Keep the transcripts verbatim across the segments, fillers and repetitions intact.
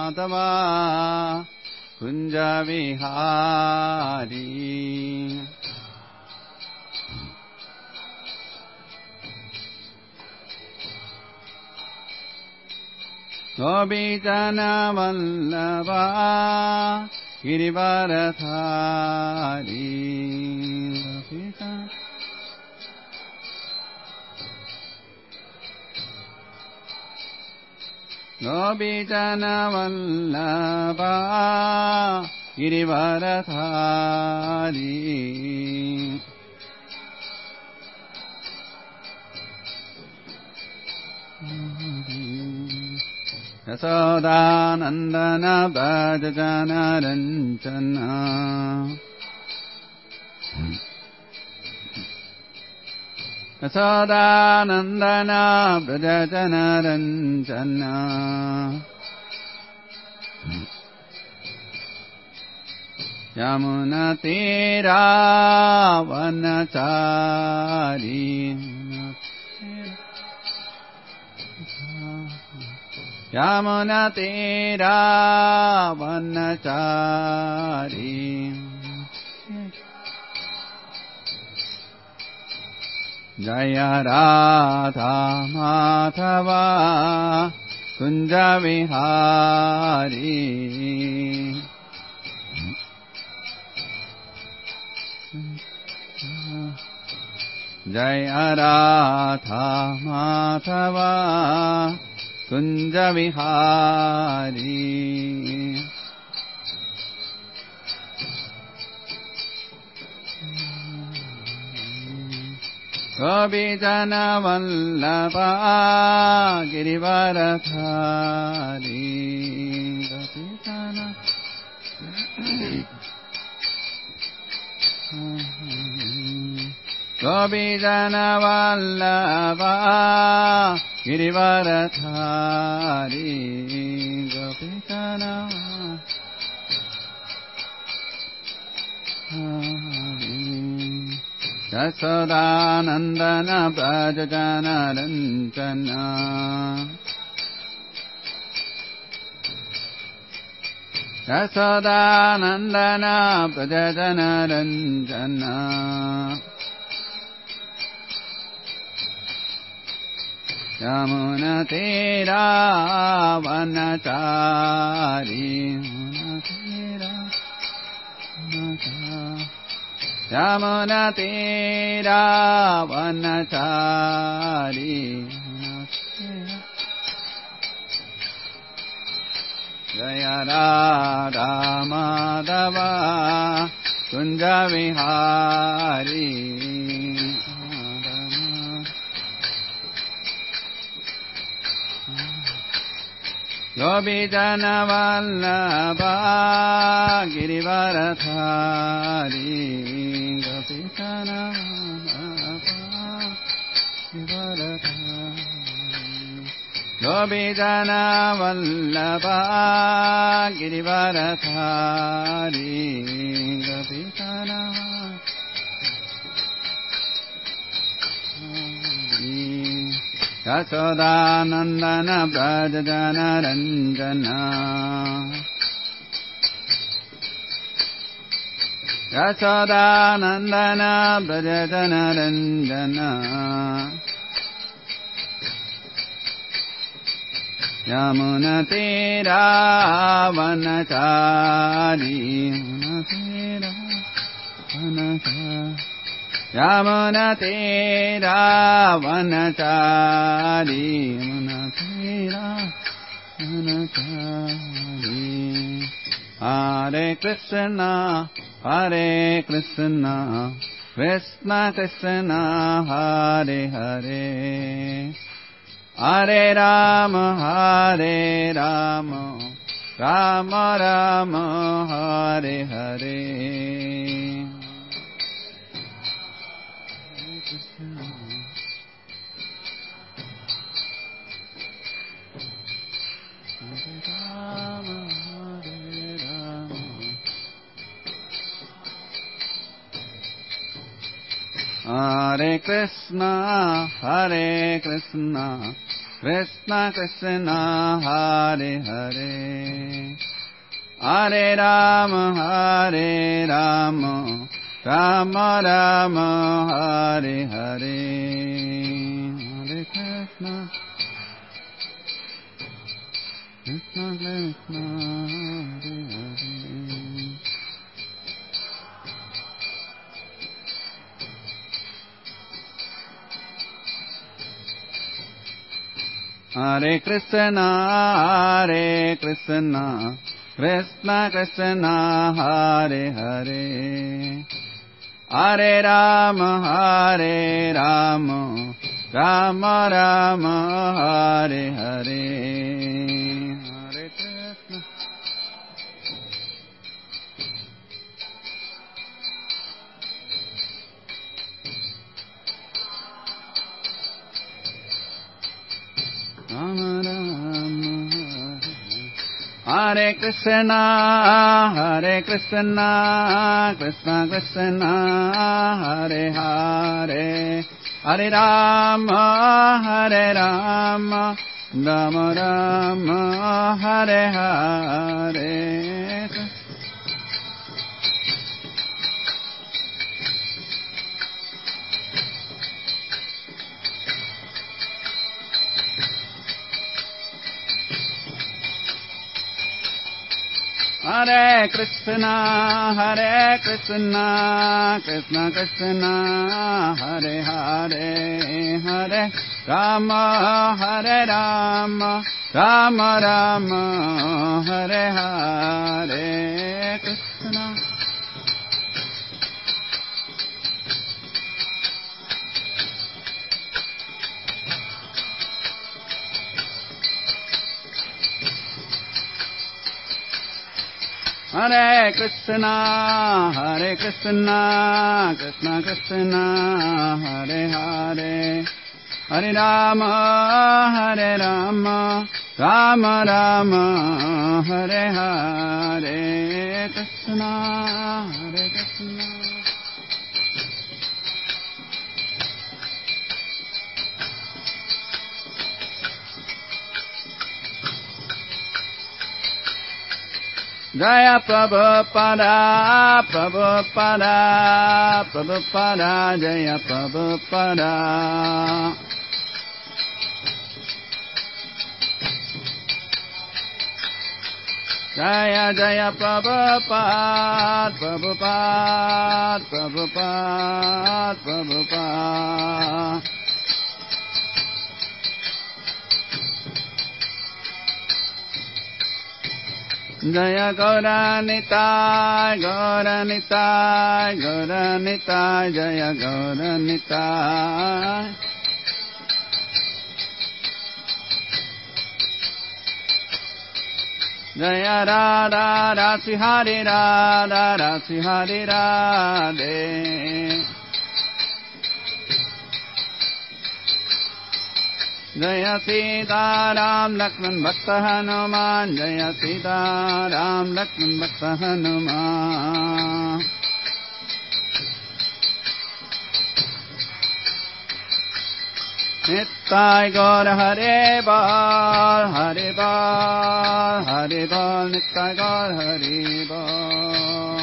Madhava Kunja Vihari Gopijana Vallabha Girivarathari Gopijana Vallabha Girivarathari Yasodanandana Brajajana Ranjana Yasodanandana Brajajana Ranjana Yamuna Tira Vanachari Yamuna Tira Vanachari Jaya Radha Madhava Kunja Vihari Jaya Radha Madhava Kunja Vihari Gopijana Vallabha Girivarathari Gopijana Gopijana Vallabha Girivarathari Gopijana Yasodanandana Brajajana Ranjana Yasodanandana Brajajana Ranjana Yamuna Tira Vanachari Yamuna Tira Vanachari Jaya Radha Madhava Kunja Vihari Gopijana Vallabha Girivarathari Gopijana Vallabha Girivarathari Gopijana Vallabha Girivarathari Gopijana Yasodanandana Brajajana Ranjana Yasodanandana Brajajana Ranjana Yamuna Tira Vanachari Yamuna Tira Vanachari Yamuna Tira Vanachari Hare Krishna Hare Krishna Krishna Krishna Hare Hare Hare Rama Hare Rama Rama Rama Hare Hare Hare Krishna, Hare Krishna, Krishna Krishna, Hare Hare. Hare Rama, Hare Rama, Rama Rama, Hare Hare. Hare Krishna, Krishna Krishna, Hare Hare. Hare Krishna, Hare Krishna, Krishna Krishna, Hare Hare. Hare Rama, Hare Rama, Rama Rama, Hare Hare. Hare Krishna. Rama Rama, Hare Krishna, Hare Krishna, Krishna Krishna, Hare Hare. Hare Rama, Hare Rama, Rama Rama, Hare Hare. Hare Krishna, Hare Krishna, Krishna Krishna, Hare Hare. Hare Rama, Hare Rama, Rama Rama, Hare Hare. Krishna. Hare Krishna, Hare Krishna, Krishna Krishna, Hare Hare. Hare Rama, Hare Rama, Rama Rama, Hare Hare. Krishna, Hare Krishna. Jaya Prabhupada, Prabhupada, Prabhupada, Jaya Prabhupada. Jaya Jaya Prabhupada, Prabhupada, Prabhupada, Prabhupada. Jaya Gaura Nitai, Gaura Nitai, Gaura Nitai, Jaya Gaura Nitai. Jaya Radha Rasi Hari Radha Rasi Hari Radhe. Jaya Sita Ram Lakshman Bhakta Hanuman, Jaya Sita Ram Lakshman Bhakta Hanuman. Nittai Gaur Hare Bal, Hare Bal, Hare Bal, Nittai Gaur Hare Bal.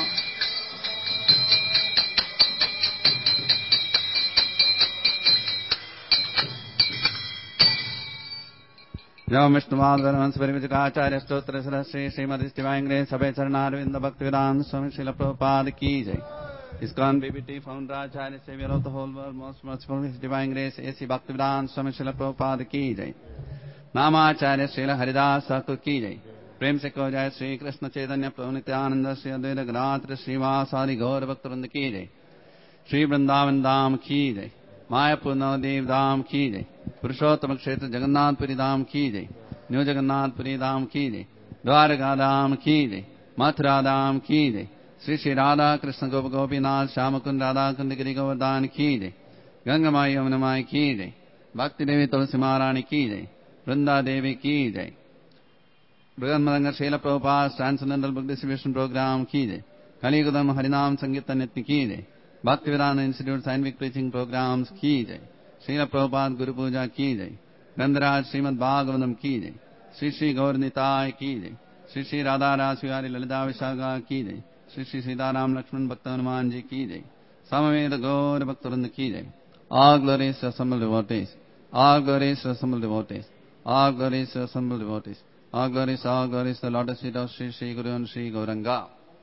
Jai Vishnuvad Varamans Parivijacharya Stotra Sarasri Srimad Istivangre Sabhay Charanarvinda Bhaktivedanta Swami Srila Prabhupada Ki Jai. ISKCON B B T founder Acharya Savior of the whole world, most merciful His Divine Grace A C Bhaktivedanta Swami Srila Prabhupada Ki Jai. Namacharya Srila Haridas Thakur Ki Jai. Prem se ko jai Sri Krishna Chaitanya Prabhu Nityananda Sri Advaita Gadadhara Srivasadi Gaur Bhaktivinoda Ki Jai. Sri Vrindavan Dham Ki Jai. Mayapur Navadev Dham Ki Jai. पुरुषोत्तम क्षेत्र जगन्नाथपुरी धाम की जय. New Jagannathpuri धाम की जय. द्वारका धाम की जय. मथुरा धाम की जय. श्री श्री राधा कृष्ण गोप गोपीनाथ श्याम कुंड राधा कुंड गिरि गोवर्धन की जय. गंगा माई यमुना माई की जय. भक्ति देवी तुलसी महारानी की जय. वृंदा देवी की जय. बृहन्मदंग शील Prabhupada transcendental book distribution programme की जय. कलियुगम हरिनाम संगीत नित्य की जय. Bhaktivedanta institute scientific preaching programmes की जय. श्रील प्रभुपाद गुरु पूजा की जय. गंधराज श्रीमद भागवतम की जय. श्री श्री गौर निताय की जय. श्री श्री राधा रासबिहारी ललिता विशाखा की जय। श्री श्री सीताराम लक्ष्मण भक्त हनुमान जी की जय। समवेत गौर भक्तवृंद की जय। All glories to assembled devotees. All glories to assembled devotees. All glories to assembled devotees. All glories, all glories to the lotus feet of Sri Sri Guru and Sri Gauranga.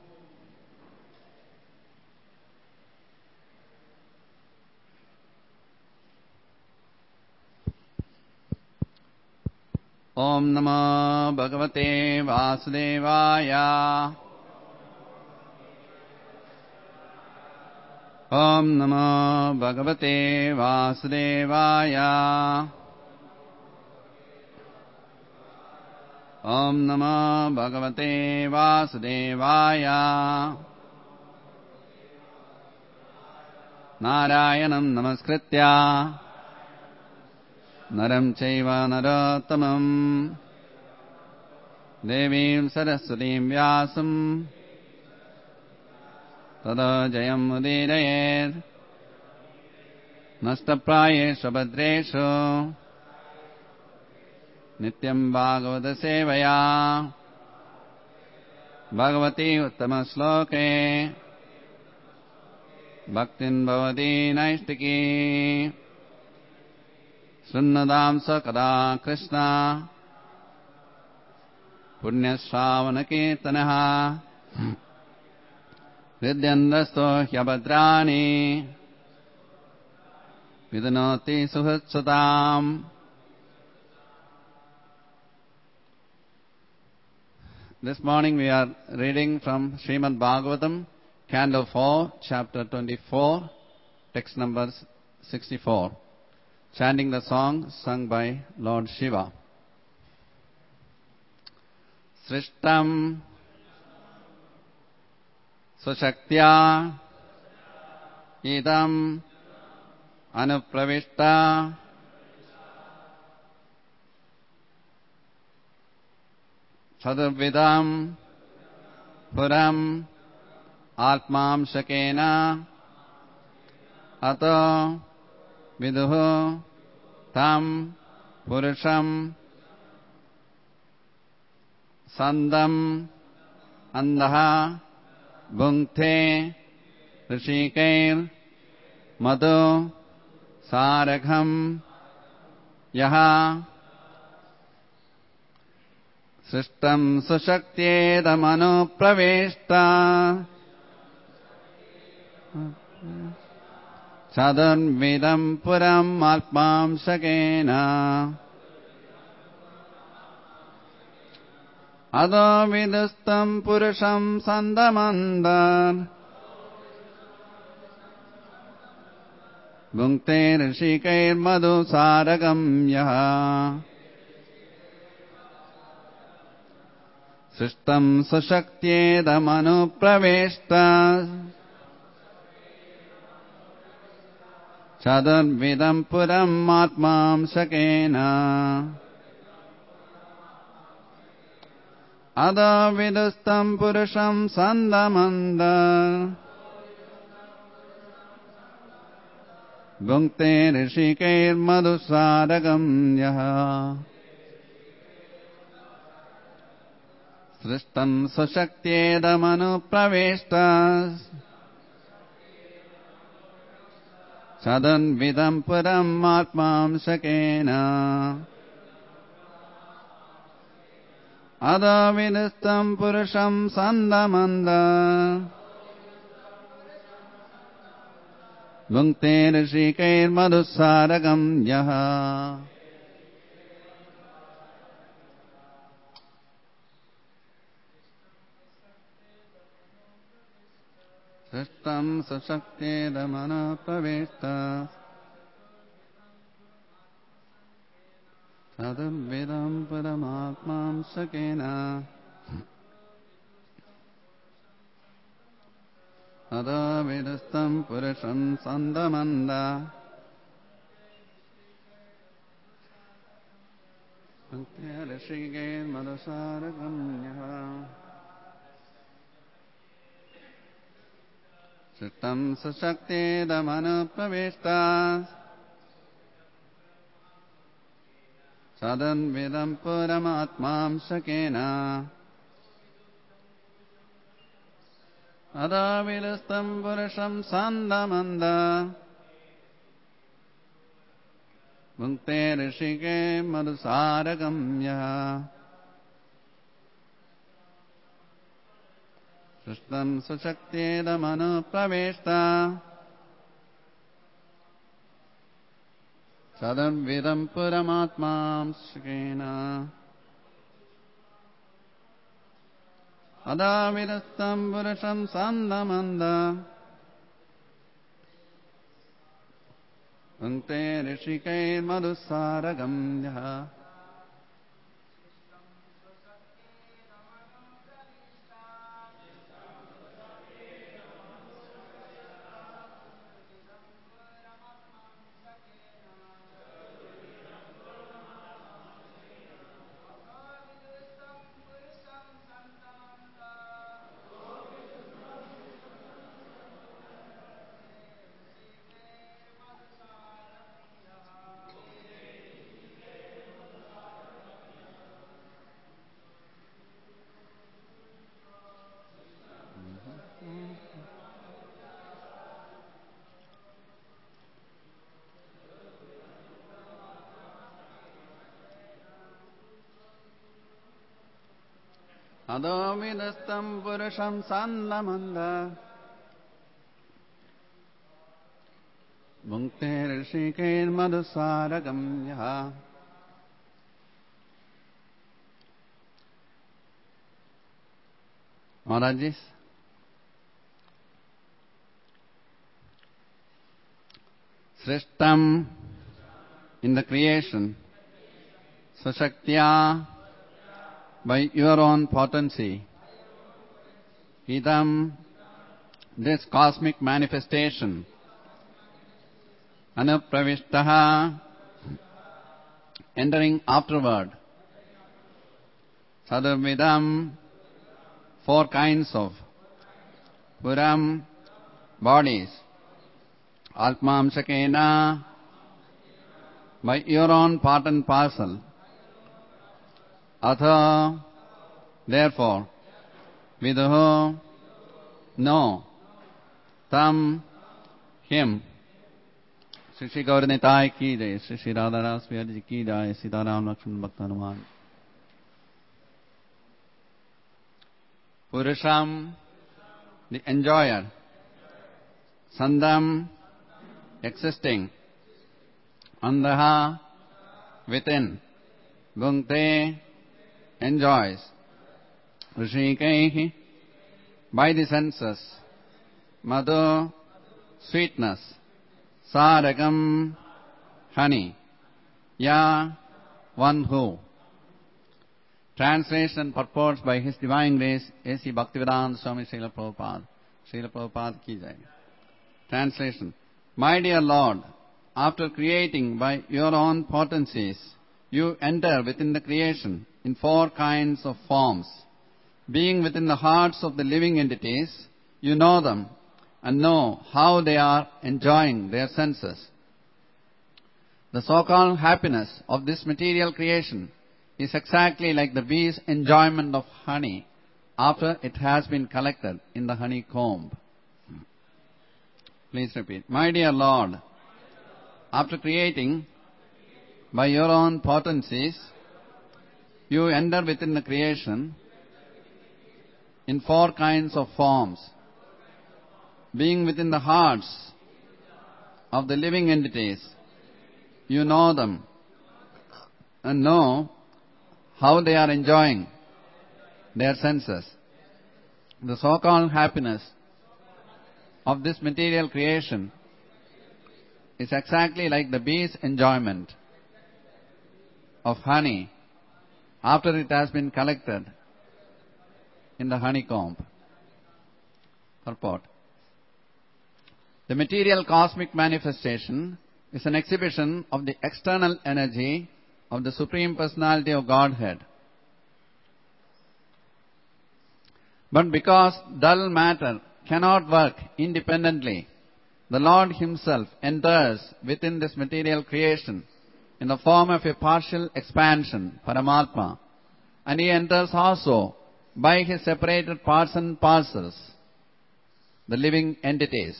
Om Namo Bhagavate Vasudevaya. Om Namo Bhagavate Vasudevaya. Om Namo Bhagavate Vasudevaya. Narayanam Namaskritya Naram Chaiva Narottamam Devim Saraswatim Vyasam Tada Jayam Udirayet Nastaprayeshu Bhadreshu Nityam Bhagavata Sevaya Bhagavati Uttama Sloke Bhaktin Bhavati Naistiki Sunnadam Sakada Krishna Punyasravana Kirtanaha Vidyandasto Hyabadrani Vidanoti Suhatsatam. This morning we are reading from Srimad Bhagavatam, Canto four, Chapter twenty-four, text number sixty-four, chanting the song sung by Lord Shiva. Srishtam Sushaktya Idam Anupravishta Sadurvidam Puram Atmam Shakena Ato Viduhu Tam Purusham Sandam Andaha Bhunkte Rishikeir Madhu Saragham Yaha Srishtam Sushaktedamanu Praveshta Sadurvidam Puram Atmam Shakena Ado Vidustam Purusham Sandamandar Bhunkte Rishikeir Madhu Saragam Yaha Srishtam Sushaktedamanu Praveshta Sadurvidam Puram Atmam Shakena Ada Vidustam Purusham Sandamandar Bhunkte Rishikeir Madhu Saragam Yaha Srishtam Sushaktedamanu Praveshta Sadurvidam Puram Atmam Shakena Ada Vidustam Purusham Sandamanda Bhunkte Rishikeir Madhu Saragam Yaha. Srishtam Sushaktedamanu Praveshta Sadurvidam Paramatmam Shakena Ada Vidustam Purusham Sandamanda Bhunkte Rishikeir Madhu Saragam Yaha. Srishtam Sushaktedamanu Praveshta Sadurvidam Paramatmam Shakena अदाविरस्तं पुरुषं सान्दमन्दा भुङ्क्ते ऋषिके मधुसारगम्यः सृष्टं सुशक्त्येदमनुप्रवेष्टा सदद्विदं पुरमात्मां सुखेन अदाविरस्तं पुरुषं सान्दमन्दा भुङ्क्ते ऋषिकैर्मधुसारगम्यः अदोविदस्तं पुरुषं सान्दमन्दा भुङ्क्ते ऋषिकैर्मधुसारगम्यः Maharajis, Srishtam in the creation, Sashaktya by your own potency, Idam, this cosmic manifestation, Anupravishtaha, entering afterward, Sadurvidam, four kinds of Puram, bodies, Atmam Shakena, by your own part and parcel, Atha, therefore, Viduho, no, Tam, him. Shri Shri Gauranitai ki jai, Shri Shri Radharas Vihar ki jai, Sitaram Lakshman Bhakta Hanuman. Purusham, the enjoyer. Sandam, existing. Andaha, within. Bhunkte, enjoys. Rishikehi, by the senses. Madhu, sweetness. Saragam, honey. Ya, one who. Translation and purports by His Divine Grace, A C Bhaktivedanta Swami Srila Prabhupada. Srila Prabhupada ki jai. Translation. My dear Lord, after creating by your own potencies, you enter within the creation in four kinds of forms. Being within the hearts of the living entities, you know them and know how they are enjoying their senses. The so-called happiness of this material creation is exactly like the bee's enjoyment of honey after it has been collected in the honeycomb. Please repeat. My dear Lord, after creating by your own potencies, you enter within the creation in four kinds of forms. Being within the hearts of the living entities, you know them and know how they are enjoying their senses. The so-called happiness of this material creation is exactly like the bee's enjoyment of honey after it has been collected in the honeycomb. Purport. The material cosmic manifestation is an exhibition of the external energy of the Supreme Personality of Godhead. But because dull matter cannot work independently, the Lord Himself enters within this material creation in the form of a partial expansion, Paramatma, and He enters also by His separated parts and parcels. the living entities.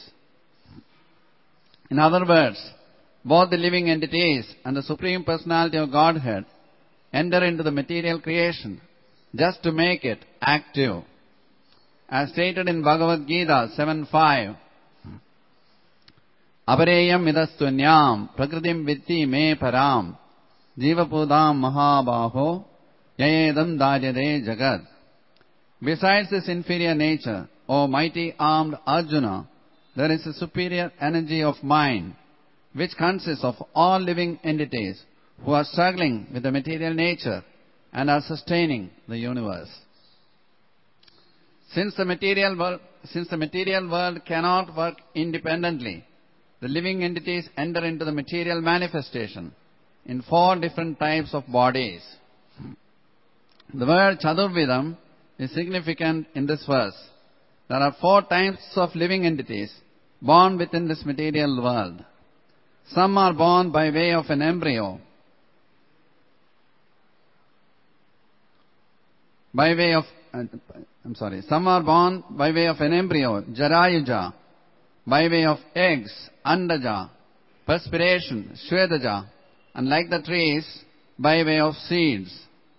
In other words, both the living entities and the Supreme Personality of Godhead enter into the material creation just to make it active. As stated in Bhagavad Gita seven five, Apareyam idastvanyam prakritim vitti me param jivapudam mahabaho yayedam daryade jagat. Besides this inferior nature, O mighty armed Arjuna, there is a superior energy of mind which consists of all living entities who are struggling with the material nature and are sustaining the universe. Since the material world, since the material world cannot work independently, the living entities enter into the material manifestation in four different types of bodies. The word Chaturvidam is significant in this verse. There are four types of living entities born within this material world. Some are born by way of an embryo, by way of, uh, I'm sorry, some are born by way of an embryo, Jarayuja, by way of eggs, Andaja, perspiration, Shvedaja, and like the trees, by way of seeds,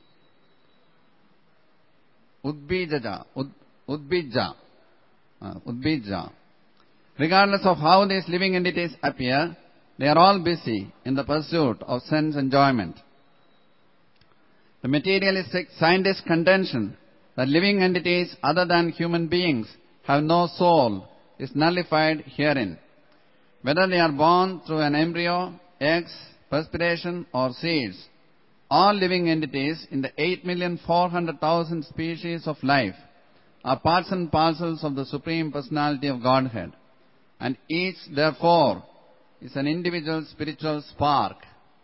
Udbijaja, Ud, Udbija, uh, Udbija. Regardless of how these living entities appear, they are all busy in the pursuit of sense enjoyment. The materialistic scientist contention that living entities other than human beings have no soul is nullified herein. Whether they are born through an embryo, eggs, perspiration or seeds, all living entities in the eight million four hundred thousand species of life are parts and parcels of the Supreme Personality of Godhead, and each therefore is an individual spiritual spark,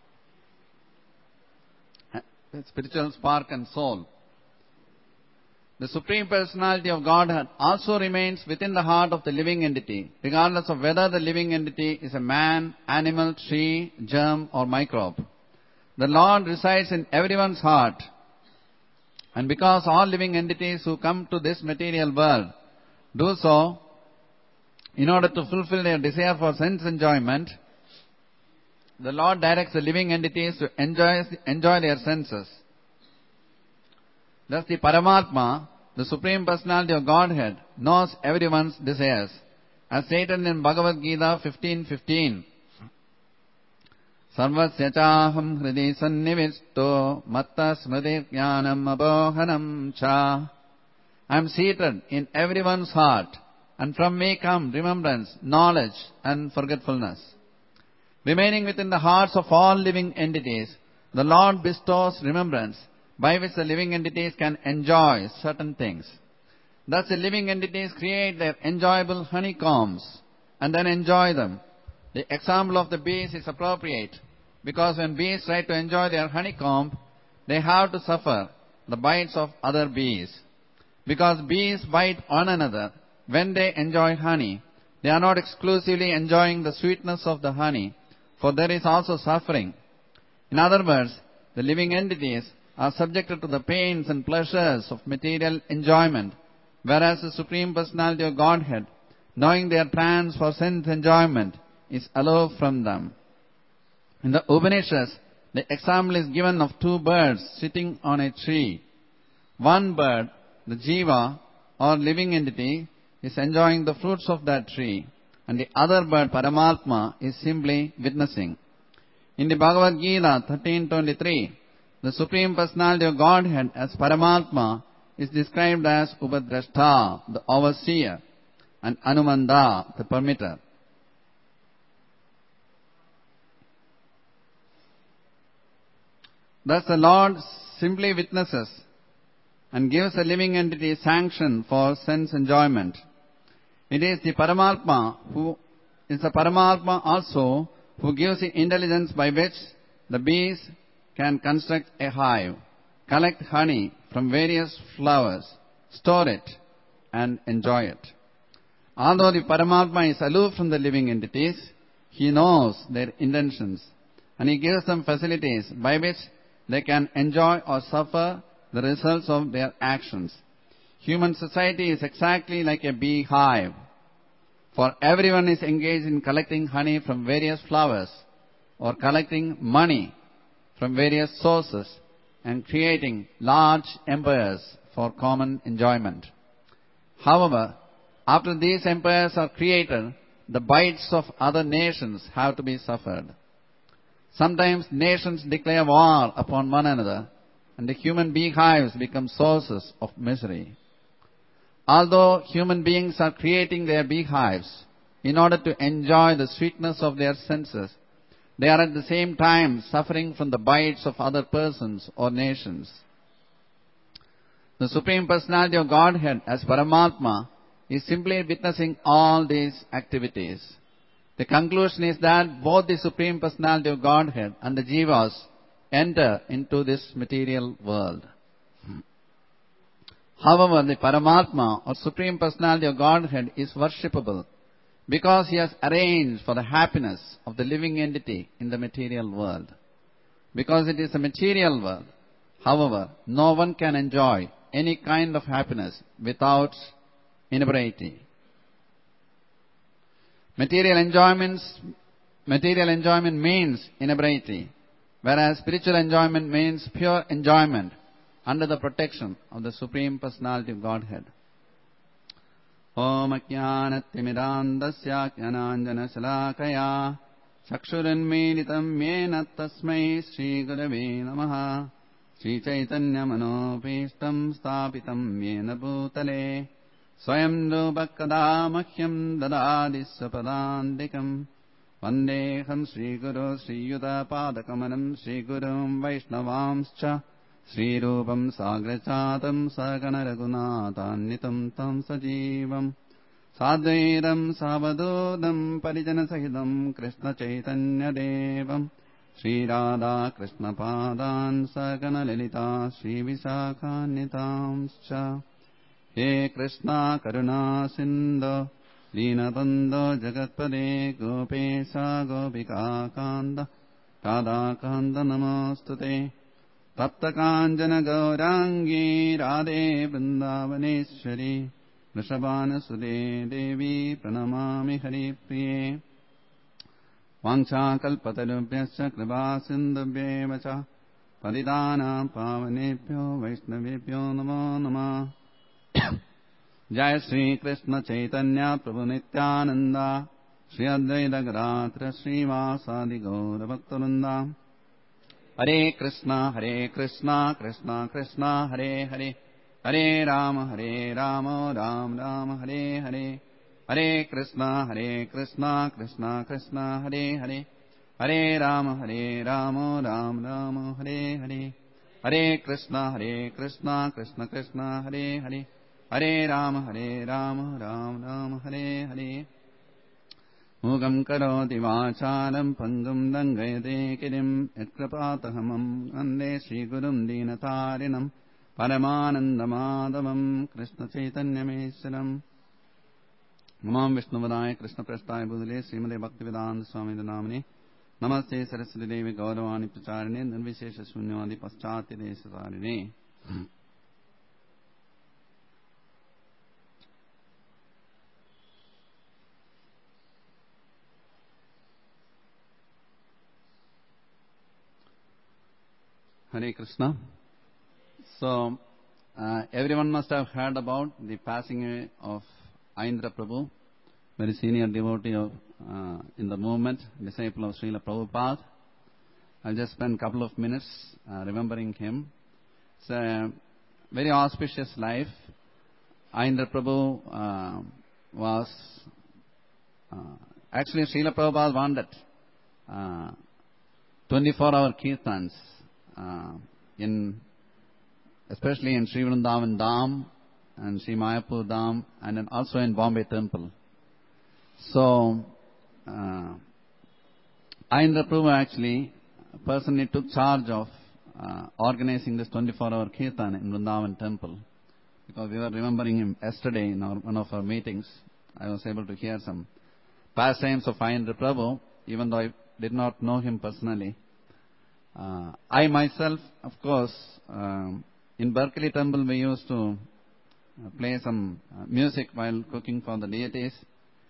spiritual spark and soul. The Supreme Personality of Godhead also remains within the heart of the living entity, regardless of whether the living entity is a man, animal, tree, germ or microbe. The Lord resides in everyone's heart, and because all living entities who come to this material world do so in order to fulfill their desire for sense enjoyment, the Lord directs the living entities to enjoy, enjoy their senses. Thus the Paramatma, the Supreme Personality of Godhead, knows everyone's desires. As stated in Bhagavad Gita fifteen fifteen, Sarvasya chaham hridi sannivisto matta smriti jnanam abohanam cha. I am seated in everyone's heart, and from me come remembrance, knowledge and forgetfulness. Remaining within the hearts of all living entities, the Lord bestows remembrance by which the living entities can enjoy certain things. Thus the living entities create their enjoyable honeycombs and then enjoy them. The example of the bees is appropriate because when bees try to enjoy their honeycomb, they have to suffer the bites of other bees. Because bees bite one another when they enjoy honey, they are not exclusively enjoying the sweetness of the honey, for there is also suffering. In other words, the living entities are subjected to the pains and pleasures of material enjoyment, whereas the Supreme Personality of Godhead, knowing their plans for sense enjoyment, is aloof from them. In the Upanishads, the example is given of two birds sitting on a tree. One bird, the jiva or living entity, is enjoying the fruits of that tree, and the other bird, Paramatma, is simply witnessing. In the Bhagavad Gita thirteen twenty-three, the Supreme Personality of Godhead as Paramatma is described as Upadrashta, the overseer, and Anumanda, the permitter. Thus the Lord simply witnesses and gives a living entity sanction for sense enjoyment. It is the Paramatma who is the Paramatma also who gives the intelligence by which the bees can construct a hive, collect honey from various flowers, store it, and enjoy it. Although the Paramatma is aloof from the living entities, he knows their intentions, and he gives them facilities by which they can enjoy or suffer the results of their actions. Human society is exactly like a beehive. For everyone is engaged in collecting honey from various flowers or collecting money from various sources and creating large empires for common enjoyment. However, after these empires are created, the bites of other nations have to be suffered. Sometimes nations declare war upon one another, and the human beehives become sources of misery. Although human beings are creating their beehives in order to enjoy the sweetness of their senses, they are at the same time suffering from the bites of other persons or nations. The Supreme Personality of Godhead as Paramatma is simply witnessing all these activities. The conclusion is that both the Supreme Personality of Godhead and the Jivas enter into this material world. However, the Paramatma or Supreme Personality of Godhead is worshipable because he has arranged for the happiness of the living entity in the material world. Because it is a material world, however, no one can enjoy any kind of happiness without inebriety. Material enjoyments, material enjoyment means inebriety, whereas spiritual enjoyment means pure enjoyment under the protection of the Supreme Personality of Godhead. Om Ajnanatimidandasya Jnananjana Shalakaya Chakshuranmilitam Yena Tasmai Shri Gurave Namaha Shri Chaitanya Manopishtam Stapitam Yena Bhutale Swayam Rupakada Mahyam Dadadi Sapadandikam Vandeham Shri Guru Shri Yuta Padakamanam Shri Gurum Vaishnavamscha Shri Rupam Sagrachatam Sagana Raghunatanitam Tam Sajivam Sadvairam Savadodam Parijana Sahidam Krishna Chaitanya Devam Shri Radha Krishna Padan Sagana Lalita Shri Visakhanitamscha He Krishna Karuna Sindhu Dinabandho Jagatpade Gopesa Gopika Kanda Radha Kanda Namostute Tapta Kanjana Gaurangi Radhe Vrindavaneshwari Vrishabhana Sude Devi Pranamami Hari Priye Vangsha Kalpatarubhyascha Kripa Sindhubhye Vacha Padidana Pavanebhyo Vaishnavebhyo Namo Namah Jai Shri Krishna Chaitanya Prabhu Nityananda Shri Advaita Gadadhara Srivasadi Gaura Bhaktivinoda Hare Krishna, Hare Krishna, Krishna Krishna, Hare Hare, Hare Rama, Hare Rama, Ram Rama, Hare Hare, Hare Krishna, Hare Krishna, Krishna Krishna, Hare Hare, Hare Rama, Hare Rama, Ram Rama, Hare Hare, Hare Krishna, Hare Krishna, Krishna Krishna, Hare Hare, Hare Rama, Hare Rama, Ram Rama, Hare Hare. Mugam karoti vacharam pangam dangayate kirim yakrapatahamam ande Shri Gurum Dinatarinam Paramanandamadavam Krishna Chaitanya Mesaram Namam Vishnuvadaya Krishna Prasthaya Budale Srimade Bhaktivedanta Swami Namane Namaste Saraswati Devi Gauravani Pracharine Nirvishesha Shunyavadi Paschati Desasarine. Hare Krishna. So, uh, everyone must have heard about the passing away of Aindra Prabhu, very senior devotee of, uh, in the movement, disciple of Srila Prabhupada. I'll just spend a couple of minutes uh, remembering him. It's a very auspicious life. Aindra Prabhu uh, was, uh, actually Srila Prabhupada wanted uh, twenty-four hour kirtans. Uh, in especially in Sri Vrindavan Dham and Sri Mayapur Dham and then also in Bombay Temple. So, uh, Aindra Prabhu actually personally took charge of uh, organizing this twenty-four hour kirtan in Vrindavan Temple, because we were remembering him yesterday in our, one of our meetings. I was able to hear some pastimes of Aindra Prabhu, even though I did not know him personally. Uh, I myself, of course, um, in Berkeley Temple we used to uh, play some uh, music while cooking for the deities.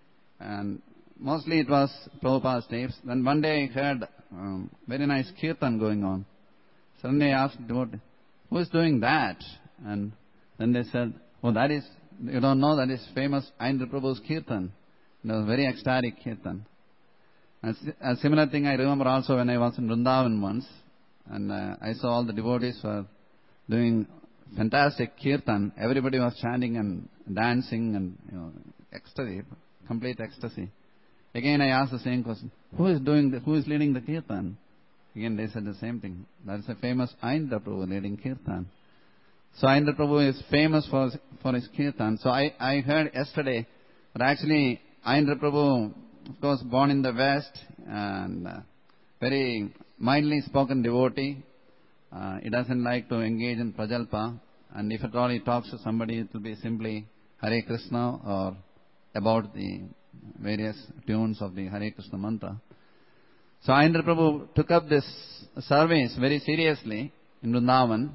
and mostly it was Prabhupada's tapes. Then one day I heard um, very nice kirtan going on. Suddenly I asked, who is doing that? And then they said, oh, that is, you don't know, that is famous Ayendra Prabhu's kirtan. It was very ecstatic kirtan. And a similar thing I remember also when I was in Vrindavan once, and uh, I saw all the devotees were doing fantastic kirtan. Everybody was chanting and dancing and, you know, ecstasy, complete ecstasy. Again I asked the same question, who is doing the, who is leading the kirtan? Again they said the same thing. That is a famous Ayendra Prabhu leading kirtan. So Ayendra Prabhu is famous for for his kirtan. So I, I heard yesterday that actually Ayendra Prabhu, of course, born in the West and uh, very mildly spoken devotee. Uh, he doesn't like to engage in prajalpa, and if at all he talks to somebody, it will be simply Hare Krishna or about the various tunes of the Hare Krishna mantra. So Ayendra Prabhu took up this service very seriously in Vrindavan,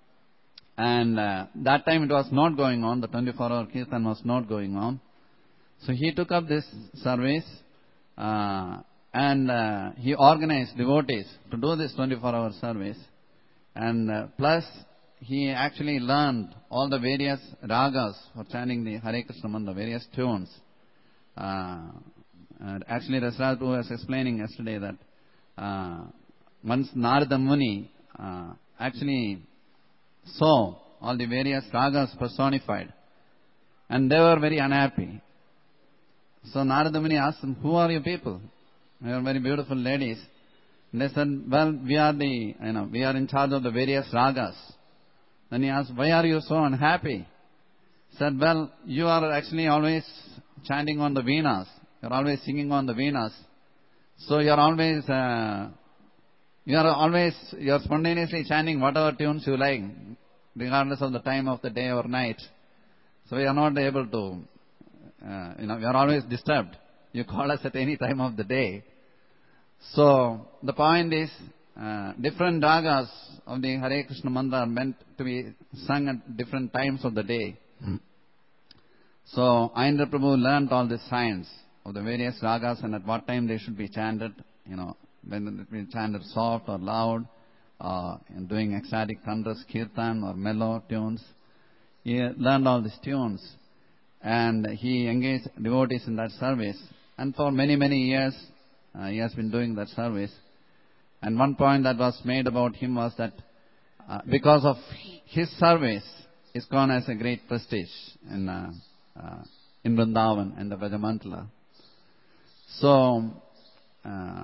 and uh, that time it was not going on, the twenty-four hour kirtan was not going on. So he took up this service uh, and uh, he organized devotees to do this twenty-four hour service. And uh, plus, he actually learned all the various ragas for chanting the Hare Krishna mantra, various tunes. Uh, and actually, Rasraj Prabhu was explaining yesterday that uh, once Narada Muni uh, actually saw all the various ragas personified, and they were very unhappy. So Narada Muni asked them, who are you people? They are very beautiful ladies. And they said, well, we are the, you know, we are in charge of the various ragas. Then he asked, why are you so unhappy? He said, well, you are actually always chanting on the Veenas. You are always singing on the Veenas. So you are always, uh, you are always, you are spontaneously chanting whatever tunes you like, regardless of the time of the day or night. So we are not able to, uh, you know, we are always disturbed. You call us at any time of the day. So the point is, uh, different ragas of the Hare Krishna mantra are meant to be sung at different times of the day. Hmm. So Ayendra Prabhu learned all this science of the various ragas and at what time they should be chanted, you know, when it will be chanted soft or loud, uh, and doing ecstatic thunderous kirtan or mellow tunes. He learned all these tunes and he engaged devotees in that service. And for many, many years, uh, he has been doing that service. And one point that was made about him was that uh, because of his service, ISKCON has a great prestige in uh, uh, in Vrindavan and the Vrajamantala. So, uh,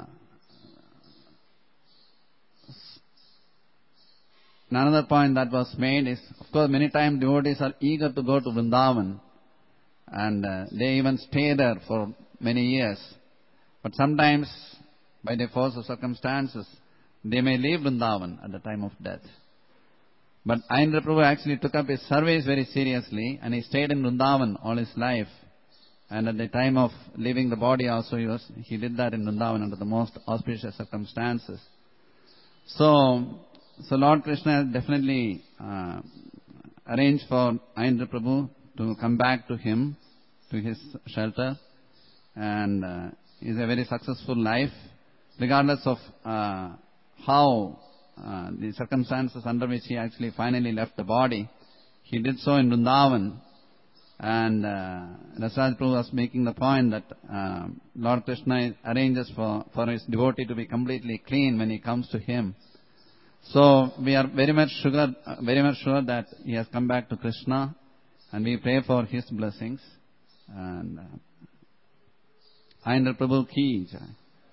another point that was made is, of course, many times devotees are eager to go to Vrindavan, and uh, they even stay there for many years. But sometimes, by the force of circumstances, they may leave Vrindavan at the time of death. But Ayendra Prabhu actually took up his service very seriously, and he stayed in Vrindavan all his life. And at the time of leaving the body also, he, was, he did that in Vrindavan under the most auspicious circumstances. So, so Lord Krishna has definitely uh, arranged for Ayendra Prabhu to come back to him, to his shelter, and uh, is a very successful life, regardless of uh, how uh, the circumstances under which he actually finally left the body. He did so in Vrindavan, and uh, Rasraj Prabhu was making the point that uh, Lord Krishna arranges for, for his devotee to be completely clean when he comes to him. So we are very much sure, uh, very much sure that he has come back to Krishna, and we pray for his blessings. And uh, Ayendra Prabhu ki jai.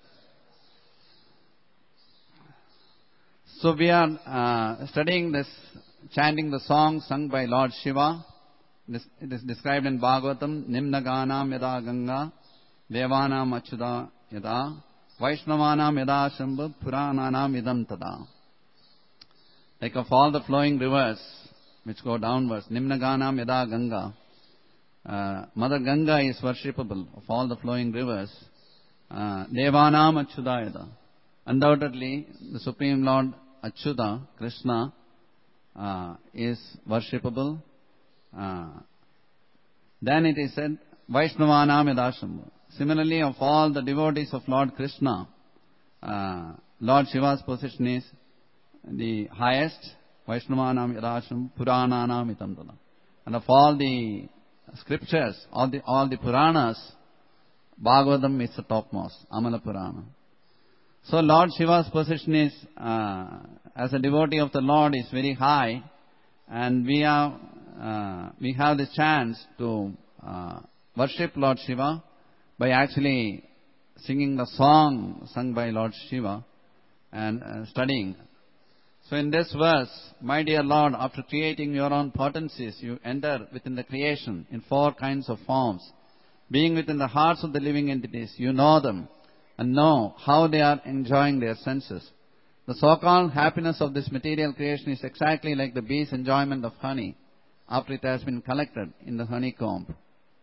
So we are uh, studying this, chanting the song sung by Lord Shiva. This, it is described in Bhagavatam, Nimna Ganam Yada Ganga, Devanam Achyuta Yada, Vaishnavanam Yada Shambhu, Purananam Idam Tada. Like of all the flowing rivers which go downwards, Nimna Ganam Yada Ganga, uh, Mother Ganga is worshipable of all the flowing rivers. Uh, Devanam Achyuta Yada. Undoubtedly, the Supreme Lord Achyuta, Krishna, uh, is worshipable. Uh, then it is said, Vaishnavanam Yada Shambhu. Similarly, of all the devotees of Lord Krishna, uh, Lord Shiva's position is the highest. Vaishnavanam Yadasham Purananam Itamdala. And of all the scriptures, all the all the Puranas, Bhagavatam is the topmost, Amala Purana. So Lord Shiva's position is, uh, as a devotee of the Lord, is very high, and we have uh, we have the chance to uh, worship Lord Shiva by actually singing the song sung by Lord Shiva and uh, studying. So in this verse, my dear Lord, after creating your own potencies, you enter within the creation in four kinds of forms. Being within the hearts of the living entities, you know them and know how they are enjoying their senses. The so-called happiness of this material creation is exactly like the bee's enjoyment of honey after it has been collected in the honeycomb.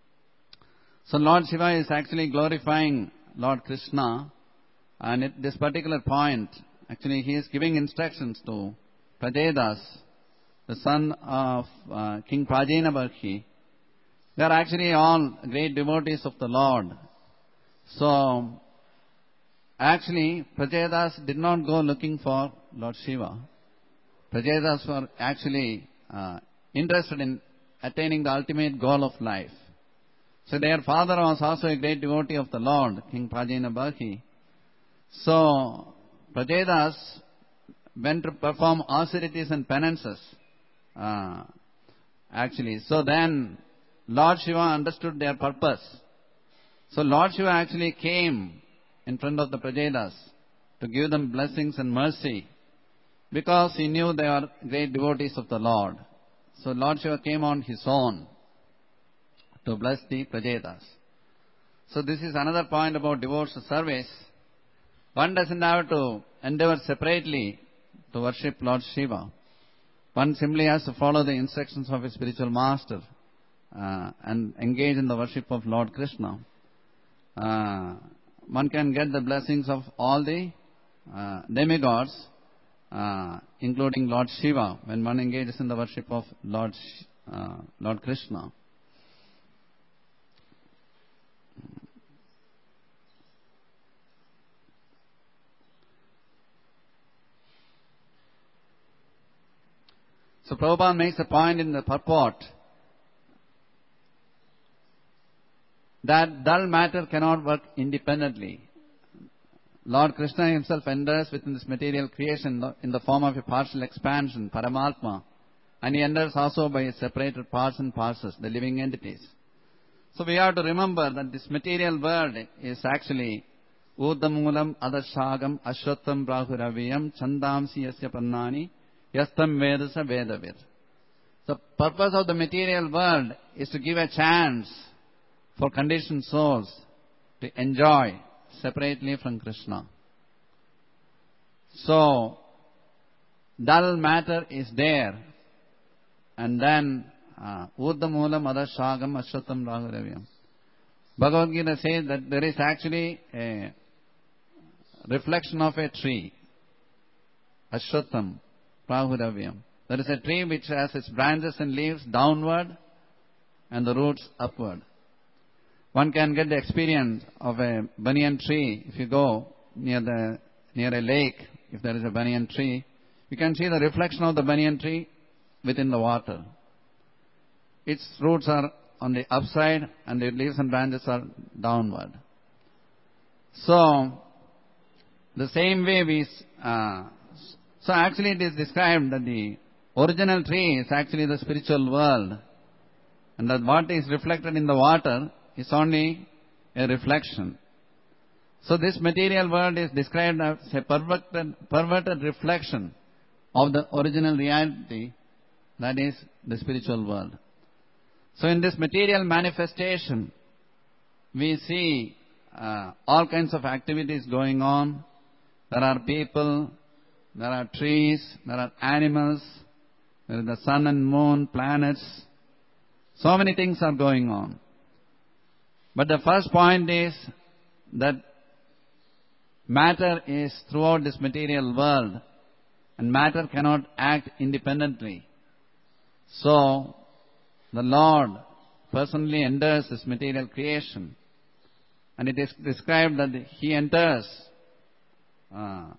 So Lord Shiva is actually glorifying Lord Krishna, and at this particular point, actually, he is giving instructions to Prajedas, the son of uh, King Prajena Barhi. They are actually all great devotees of the Lord. So, actually, Prajedas did not go looking for Lord Shiva. Prajedas were actually uh, interested in attaining the ultimate goal of life. So, their father was also a great devotee of the Lord, King Prajena Barhi. So, Prajedas went to perform austerities and penances, uh, actually. So then, Lord Shiva understood their purpose. So Lord Shiva actually came in front of the Prajedas to give them blessings and mercy, because he knew they are great devotees of the Lord. So Lord Shiva came on his own to bless the Prajedas. So this is another point about devotional service. One doesn't have to endeavor separately to worship Lord Shiva. One simply has to follow the instructions of his spiritual master uh, and engage in the worship of Lord Krishna. Uh, one can get the blessings of all the uh, demigods, uh, including Lord Shiva, when one engages in the worship of Lord, uh, Lord Krishna. So Prabhupada makes a point in the purport that dull matter cannot work independently. Lord Krishna himself enters within this material creation in the form of a partial expansion, Paramatma, and he enters also by his separated parts and parcels, the living entities. So we have to remember that this material world is actually Urdamulam Adashagam Ashwatam Brahuraviyam Chandamsi Yasya Pannani Yastam Vedasa Vedavir. The purpose of the material world is to give a chance for conditioned souls to enjoy separately from Krishna. So, dull matter is there, and then Urdamulam Adashagam Ashwatam Brahuraviyam. Bhagavad Gita says that there is actually a reflection of a tree, Ashwatam Prahuraviyam. There is a tree which has its branches and leaves downward and the roots upward. One can get the experience of a banyan tree. If you go near the near a lake, if there is a banyan tree, you can see the reflection of the banyan tree within the water. Its roots are on the upside and the leaves and branches are downward. So, the same way we... Uh, So actually it is described that the original tree is actually the spiritual world, and that what is reflected in the water is only a reflection. So this material world is described as a perverted, perverted reflection of the original reality, that is the spiritual world. So in this material manifestation, we see uh, all kinds of activities going on. There are people, there are trees, there are animals, there is the sun and moon, planets. So many things are going on. But the first point is that matter is throughout this material world, and matter cannot act independently. So, the Lord personally enters this material creation, And it is described that he enters uh,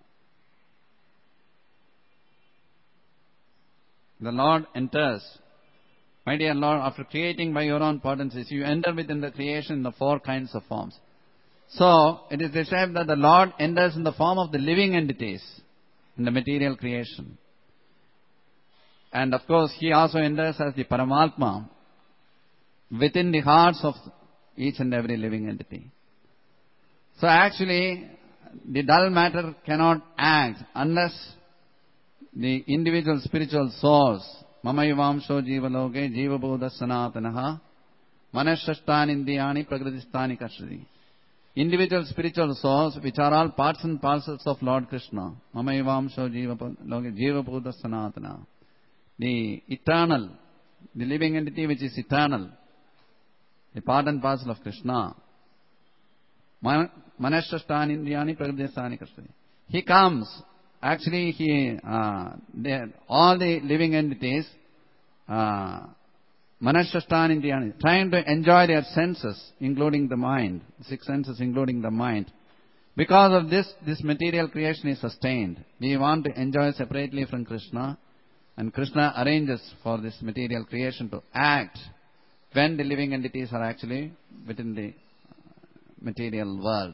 the Lord enters. My dear Lord, after creating by your own potencies, you enter within the creation in the four kinds of forms. So, it is described that the Lord enters in the form of the living entities in the material creation. And of course, he also enters as the Paramatma within the hearts of each and every living entity. So actually, the dull matter cannot act unless the individual spiritual souls, Mamayavamsho Jivaloke Jivabuddha Sanatanaha Manashashtani Indiyani Prakritistani Kashri. Individual spiritual souls, which are all parts and parcels of Lord Krishna, Mamayavamsho Jivaloke Jivabuddha Sanatana. The eternal, the living entity which is eternal, the part and parcel of Krishna. Manashashtani Indiyani Prakritistani Kashri. He comes. Actually, he, uh, all the living entities, uh, Manashashtani Indiyani, trying to enjoy their senses, including the mind, six senses including the mind. Because of this, this material creation is sustained. We want to enjoy separately from Krishna, and Krishna arranges for this material creation to act when the living entities are actually within the material world.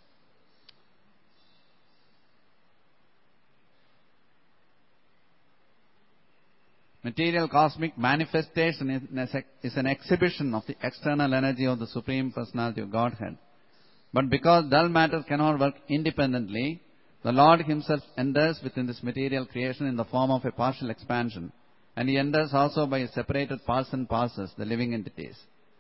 Material cosmic manifestation is an exhibition of the external energy of the Supreme Personality of Godhead. But because dull matter cannot work independently, the Lord himself enters within this material creation in the form of a partial expansion. And he enters also by separated parts and parcels, the living entities.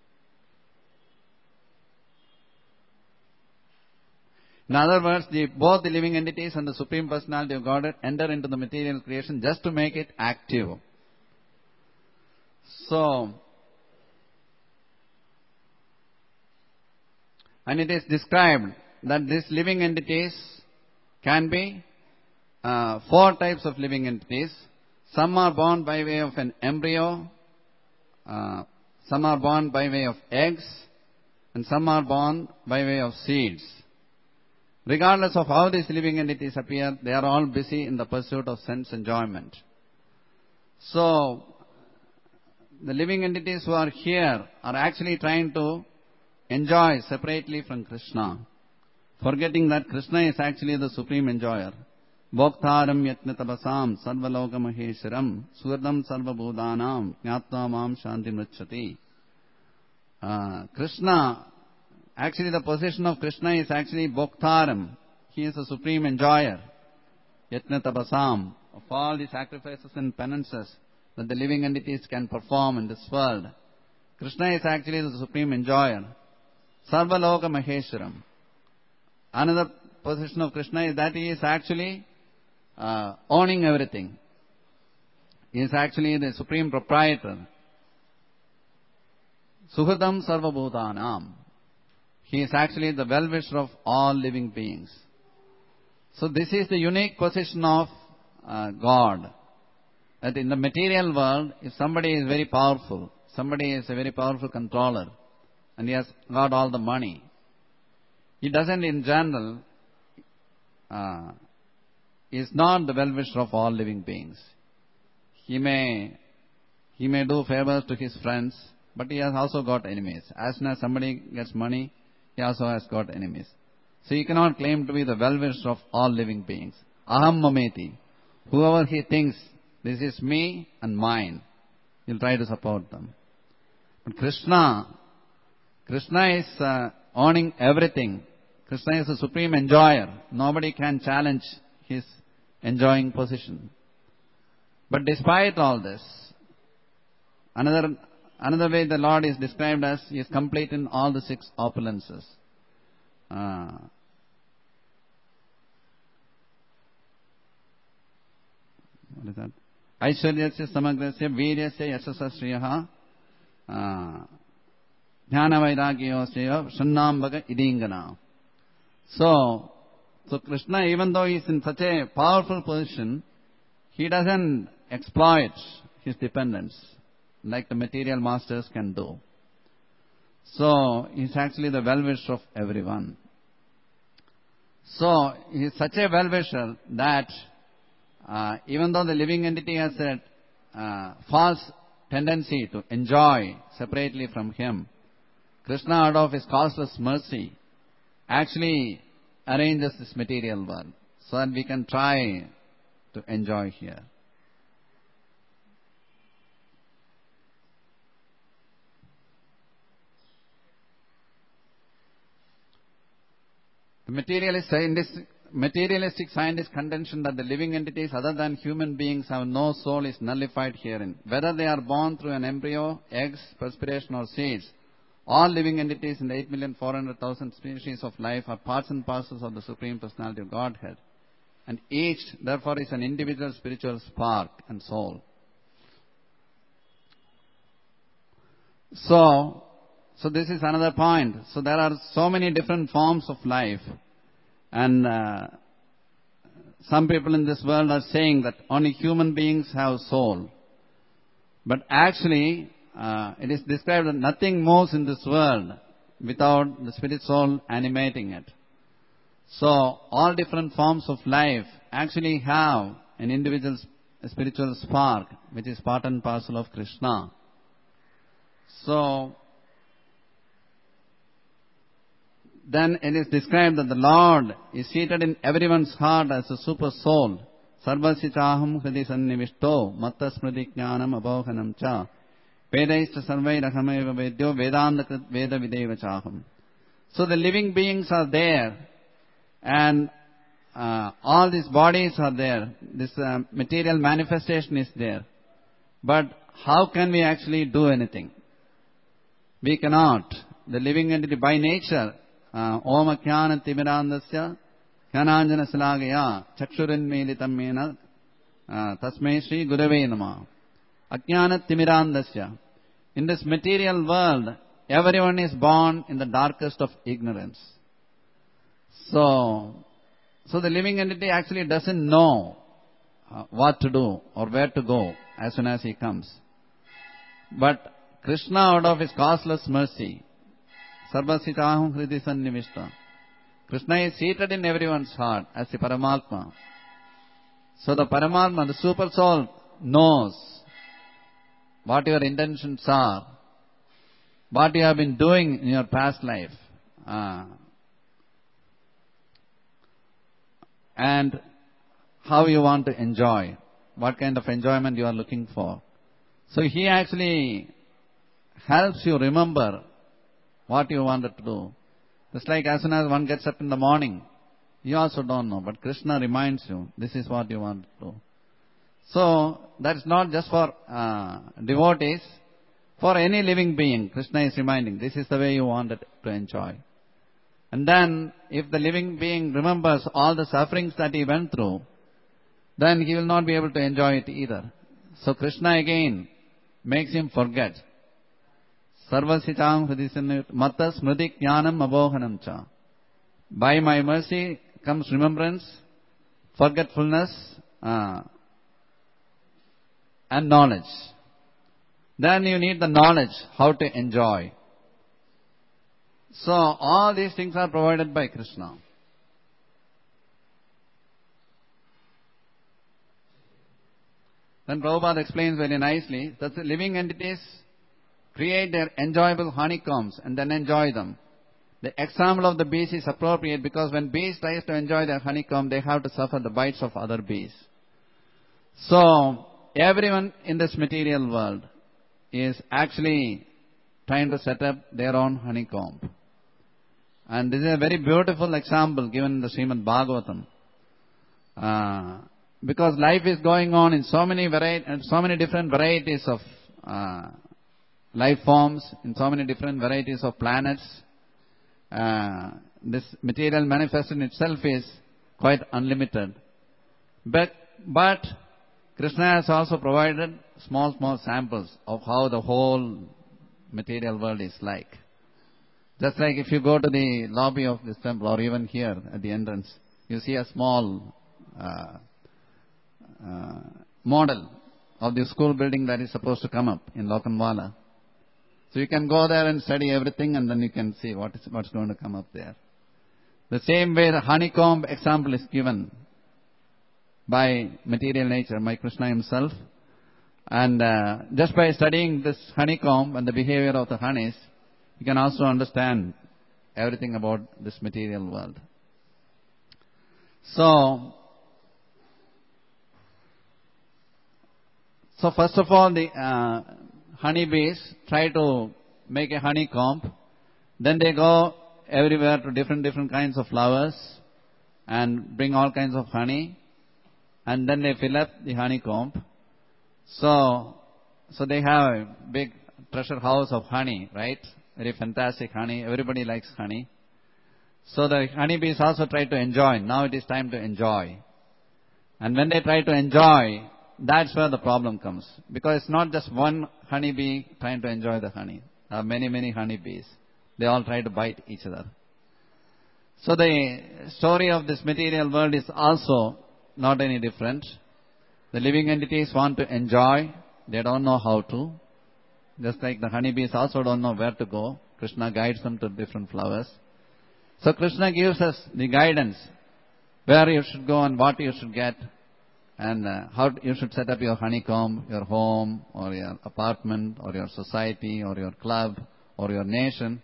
In other words, the, both the living entities and the Supreme Personality of Godhead enter into the material creation just to make it active. So, and it is described that these living entities can be uh, four types of living entities. Some are born by way of an embryo, uh, some are born by way of eggs, and some are born by way of seeds. Regardless of how these living entities appear, they are all busy in the pursuit of sense enjoyment. So, the living entities who are here are actually trying to enjoy separately from Krishna, forgetting that Krishna is actually the supreme enjoyer. Bhoktaram yatna tabasam sarvaloka mahesharam suradam sarva bodhanam jnatva mam shanti mricchati. Uh, Krishna, actually the position of Krishna is actually Bhoktaram. He is the supreme enjoyer. Yatna tabasam, of all the sacrifices and penances that the living entities can perform in this world. Krishna is actually the supreme enjoyer. Sarvaloka Maheswaram. Another position of Krishna is that he is actually uh, owning everything. He is actually the supreme proprietor. Suhadam Sarva Bhutanam. He is actually the well-wisher of all living beings. So this is the unique position of uh, God. That in the material world, if somebody is very powerful, somebody is a very powerful controller, and he has got all the money, he doesn't in general, uh, is not the well-wisher of all living beings. He may, he may do favors to his friends, but he has also got enemies. As soon as somebody gets money, he also has got enemies. So he cannot claim to be the well-wisher of all living beings. Aham mameti. Whoever he thinks, this is me and mine, he'll try to support them. But Krishna, Krishna is uh, owning everything. Krishna is the supreme enjoyer. Nobody can challenge his enjoying position. But despite all this, another another way the Lord is described as he is complete in all the six opulences. Uh, what is that? Aishwaryasya samagrasya viryasya yasasa shriyaha dhyana vairagyosya shannambaga idingana. So, so Krishna, even though he is in such a powerful position, he doesn't exploit his dependents like the material masters can do. So, he's actually the well-wisher of everyone. So, he's such a well-wisher that uh, even though the living entity has a uh, false tendency to enjoy separately from him, Krishna, out of his causeless mercy, actually arranges this material world so that we can try to enjoy here. The materialist scientist, materialistic scientist contention that the living entities other than human beings have no soul is nullified herein. Whether they are born through an embryo, eggs, perspiration or seeds, all living entities in the eight million four hundred thousand species of life are parts and parcels of the Supreme Personality of Godhead. And each, therefore, is an individual spiritual spark and soul. So, so this is another point. So there are so many different forms of life. And uh, some people in this world are saying that only human beings have soul. But actually, uh, it is described that nothing moves in this world without the spirit soul animating it. So all different forms of life actually have an individual spiritual spark, which is part and parcel of Krishna. So then it is described that the Lord is seated in everyone's heart as a super soul. Sarvasya chaham hridi sannivishto matta smriti jnanam abhohanam cha vedaischa sarvairahameva vedyo vedanta krit veda videva chaham. So the living beings are there, and uh, all these bodies are there. This uh, material manifestation is there. But how can we actually do anything? We cannot. The living entity by nature, Om Akyana Timirandasya Kyananjana Salagaya Chakshurinmelitam Mena Tasmai Shri Gurave Nama. Akyana Timirandasya. In this material world, everyone is born in the darkest of ignorance. So, so the living entity actually doesn't know uh, what to do or where to go as soon as he comes. But Krishna, out of his causeless mercy, Sarvasitahum Hridi Sannivishta, Krishna is seated in everyone's heart as the Paramatma. So the Paramatma, the super soul, knows what your intentions are, what you have been doing in your past life, uh, and how you want to enjoy, what kind of enjoyment you are looking for. So he actually helps you remember what you wanted to do. Just like as soon as one gets up in the morning, you also don't know, but Krishna reminds you, this is what you want to do. So, that's not just for uh, devotees, for any living being, Krishna is reminding, this is the way you wanted to enjoy. And then, if the living being remembers all the sufferings that he went through, then he will not be able to enjoy it either. So Krishna again makes him forget. Sarvasitam hridisannivishto matta smriti jnanam abhohanam cha. By my mercy comes remembrance, forgetfulness, uh, and knowledge. Then you need the knowledge how to enjoy. So all these things are provided by Krishna. Then Prabhupada explains very nicely that the living entities create their enjoyable honeycombs and then enjoy them. The example of the bees is appropriate because when bees try to enjoy their honeycomb, they have to suffer the bites of other bees. So everyone in this material world is actually trying to set up their own honeycomb. And this is a very beautiful example given in the Srimad Bhagavatam. Uh, because life is going on in so many variety, so many different varieties of uh, life forms, in so many different varieties of planets. Uh, this material manifestation itself is quite unlimited. But, but Krishna has also provided small, small samples of how the whole material world is like. Just like if you go to the lobby of this temple or even here at the entrance, you see a small uh, uh, model of the school building that is supposed to come up in Lokanwala. So you can go there and study everything, and then you can see what is what's going to come up there. The same way the honeycomb example is given by material nature, by Krishna himself. And uh, just by studying this honeycomb and the behavior of the honeys, you can also understand everything about this material world. So, so first of all, the uh, honeybees try to make a honeycomb. Then they go everywhere to different different kinds of flowers and bring all kinds of honey. And then they fill up the honeycomb. So, so they have a big treasure house of honey, right? Very fantastic honey. Everybody likes honey. So the honeybees also try to enjoy. Now it is time to enjoy. And when they try to enjoy, that's where the problem comes. Because it's not just one honeybee trying to enjoy the honey. There are many, many honeybees. They all try to bite each other. So the story of this material world is also not any different. The living entities want to enjoy. They don't know how to. Just like the honeybees also don't know where to go. Krishna guides them to different flowers. So Krishna gives us the guidance, where you should go and what you should get, and uh, how you should set up your honeycomb, your home, or your apartment, or your society, or your club, or your nation.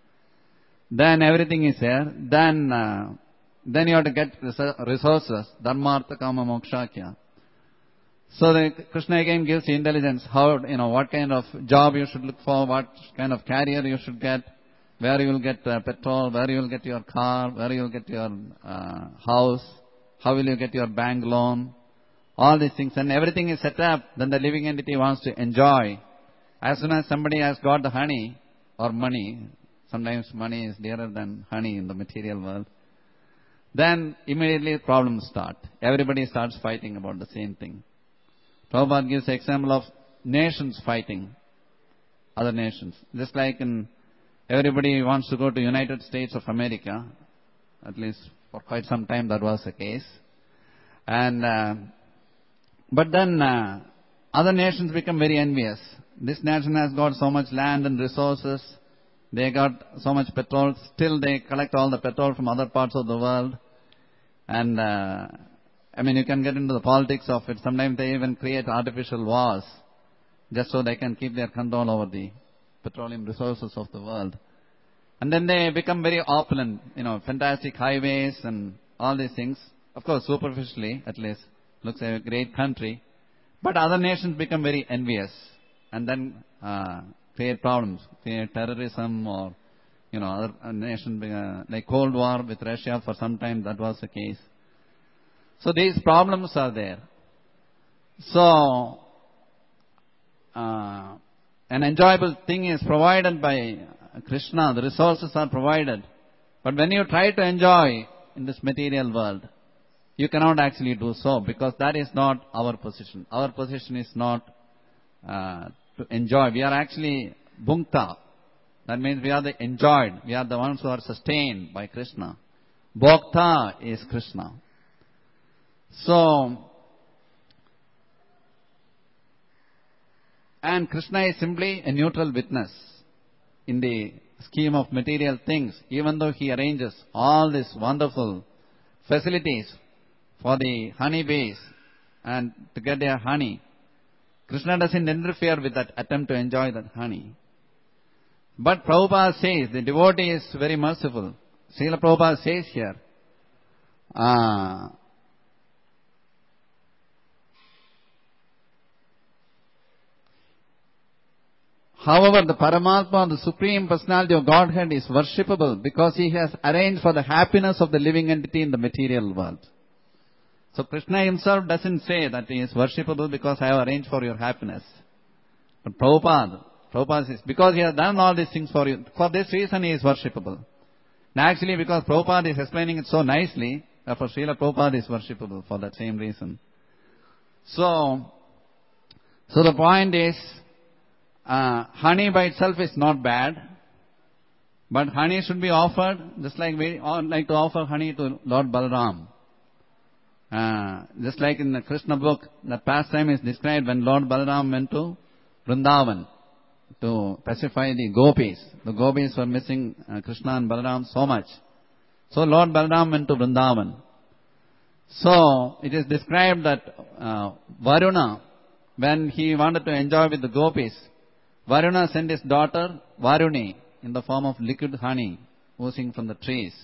Then everything is there. Then, uh, then you have to get resources, dharma, artha, kama, moksha, kya. So the Krishna again gives the intelligence, how, you know, what kind of job you should look for, what kind of career you should get, where you will get uh, petrol, where you will get your car, where you will get your uh, house, how will you get your bank loan, all these things. And everything is set up, then the living entity wants to enjoy. As soon as somebody has got the honey or money, sometimes money is dearer than honey in the material world, then immediately problems start. Everybody starts fighting about the same thing. Prabhupada gives the example of nations fighting other nations. Just like in everybody wants to go to United States of America, at least for quite some time that was the case. And uh, but then uh, other nations become very envious. This nation has got so much land and resources. They got so much petrol. Still they collect all the petrol from other parts of the world. And uh, I mean, you can get into the politics of it. Sometimes they even create artificial wars just so they can keep their control over the petroleum resources of the world. And then they become very opulent, you know, fantastic highways and all these things. Of course, superficially, at least, looks like a great country. But other nations become very envious and then uh, create problems, create terrorism or, you know, other nations, uh, like Cold War with Russia for some time, that was the case. So these problems are there. So, uh, an enjoyable thing is provided by Krishna. The resources are provided. But when you try to enjoy in this material world, you cannot actually do so because that is not our position. Our position is not uh, to enjoy. We are actually bhukta. That means we are the enjoyed. We are the ones who are sustained by Krishna. Bhokta is Krishna. So, and Krishna is simply a neutral witness in the scheme of material things, even though he arranges all these wonderful facilities for the honeybees and to get their honey. Krishna doesn't interfere with that attempt to enjoy that honey. But Prabhupada says, the devotee is very merciful. Srila Prabhupada says here, uh, however, the Paramatma, the Supreme Personality of Godhead, is worshipable because he has arranged for the happiness of the living entity in the material world. So Krishna himself doesn't say that he is worshipable because I have arranged for your happiness. But Prabhupada, Prabhupada says, because he has done all these things for you, for this reason he is worshipable. Now actually because Prabhupada is explaining it so nicely, therefore Srila Prabhupada is worshipable for that same reason. So, so the point is, uh, honey by itself is not bad, but honey should be offered, just like we like to offer honey to Lord Balaram. Uh, just like in the Krishna book, the pastime is described when Lord Balaram went to Vrindavan. to pacify the gopis. The gopis were missing uh, Krishna and Balaram so much. So Lord Balaram went to Vrindavan. So it is described that uh, Varuna, when he wanted to enjoy with the gopis, Varuna sent his daughter Varuni in the form of liquid honey oozing from the trees.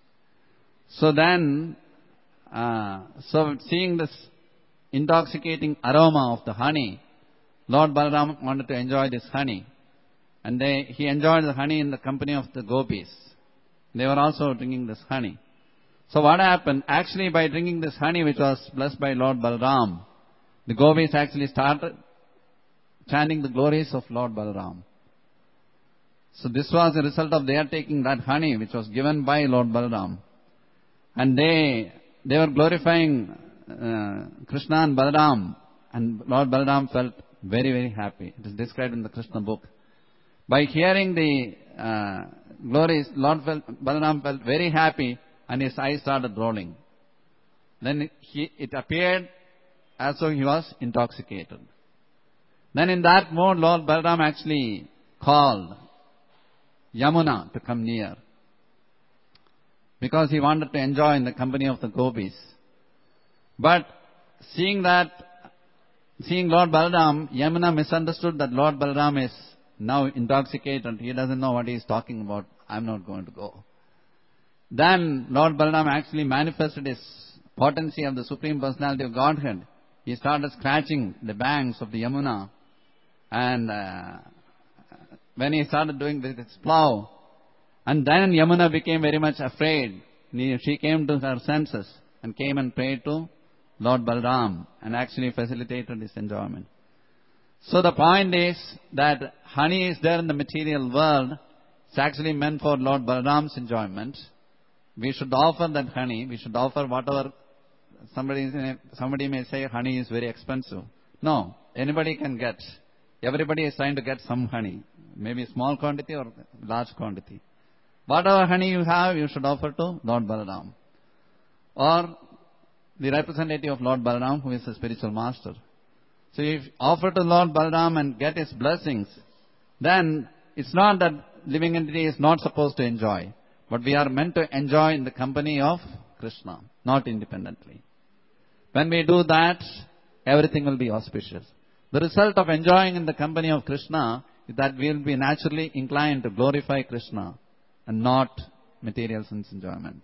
So then, uh, so seeing this intoxicating aroma of the honey, Lord Balaram wanted to enjoy this honey. And they, he enjoyed the honey in the company of the gopis. They were also drinking this honey. So what happened? Actually, by drinking this honey which was blessed by Lord Balaram, the gopis actually started chanting the glories of Lord Balaram. So this was the result of their taking that honey which was given by Lord Balaram. And they they were glorifying uh, Krishna and Balaram. And Lord Balaram felt very, very happy. It is described in the Krishna book. By hearing the uh, glories, Lord felt, Balaram felt very happy and his eyes started rolling. Then he, it appeared as though he was intoxicated. Then in that mode, Lord Balaram actually called Yamuna to come near, because he wanted to enjoy in the company of the gopis. But seeing that, seeing Lord Balaram, Yamuna misunderstood that Lord Balaram is now intoxicated. He doesn't know what he is talking about. I'm not going to go. Then Lord Balaram actually manifested his potency of the Supreme Personality of Godhead. He started scratching the banks of the Yamuna. And uh, when he started doing this, his plow, and then Yamuna became very much afraid. She came to her senses and came and prayed to Lord Balaram and actually facilitated his enjoyment. So the point is that honey is there in the material world. It's actually meant for Lord Balaram's enjoyment. We should offer that honey. We should offer whatever. Somebody, somebody may say honey is very expensive. No, anybody can get. Everybody is trying to get some honey. Maybe small quantity or large quantity. Whatever honey you have, you should offer to Lord Balaram. Or the representative of Lord Balaram, who is the spiritual master. So if you offer to Lord Balaram and get his blessings, then it's not that living entity is not supposed to enjoy. But we are meant to enjoy in the company of Krishna, not independently. When we do that, everything will be auspicious. The result of enjoying in the company of Krishna is that we will be naturally inclined to glorify Krishna and not material sense enjoyment.